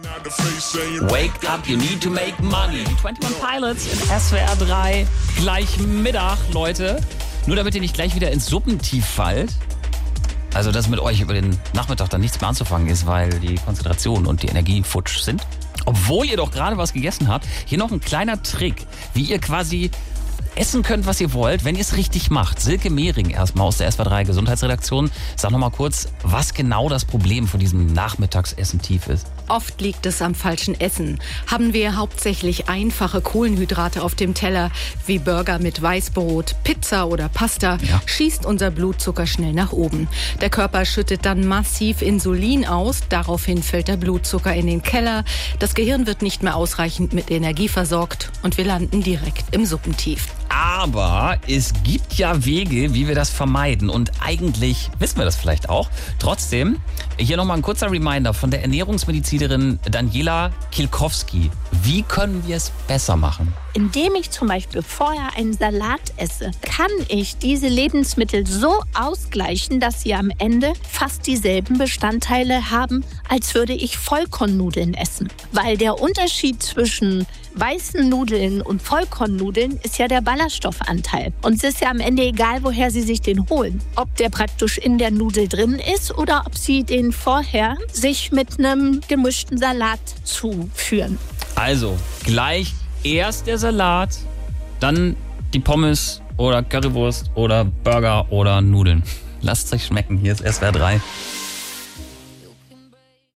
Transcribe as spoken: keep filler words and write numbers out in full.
Wake up, you need to make money. einundzwanzig Pilots in S W R drei. Gleich Mittag, Leute. Nur damit ihr nicht gleich wieder ins Suppentief fallt. Also, dass mit euch über den Nachmittag dann nichts mehr anzufangen ist, weil die Konzentration und die Energie futsch sind. Obwohl ihr doch gerade was gegessen habt. Hier noch ein kleiner Trick, wie ihr quasi essen könnt, was ihr wollt, wenn ihr es richtig macht. Silke Mehring erstmal aus der S W R drei Gesundheitsredaktion. Sag noch mal kurz, was genau das Problem von diesem Nachmittagsessen-Tief ist. Oft liegt es am falschen Essen. Haben wir hauptsächlich einfache Kohlenhydrate auf dem Teller, wie Burger mit Weißbrot, Pizza oder Pasta, Ja. schießt unser Blutzucker schnell nach oben. Der Körper schüttet dann massiv Insulin aus, daraufhin fällt der Blutzucker in den Keller, das Gehirn wird nicht mehr ausreichend mit Energie versorgt und wir landen direkt im Suppentief. Aber es gibt ja Wege, wie wir das vermeiden. Und eigentlich wissen wir das vielleicht auch. Trotzdem, hier nochmal ein kurzer Reminder von der Ernährungsmedizinerin Daniela Kilkowski. Wie können wir es besser machen? Indem ich zum Beispiel vorher einen Salat esse, kann ich diese Lebensmittel so ausgleichen, dass sie am Ende fast dieselben Bestandteile haben, als würde ich Vollkornnudeln essen. Weil der Unterschied zwischen weißen Nudeln und Vollkornnudeln ist ja der Ballaststoffanteil. Und es ist ja am Ende egal, woher Sie sich den holen. Ob der praktisch in der Nudel drin ist oder ob Sie den vorher sich mit einem gemischten Salat zuführen. Also, gleich erst der Salat, dann die Pommes oder Currywurst oder Burger oder Nudeln. Lasst es euch schmecken. Hier ist S W R drei.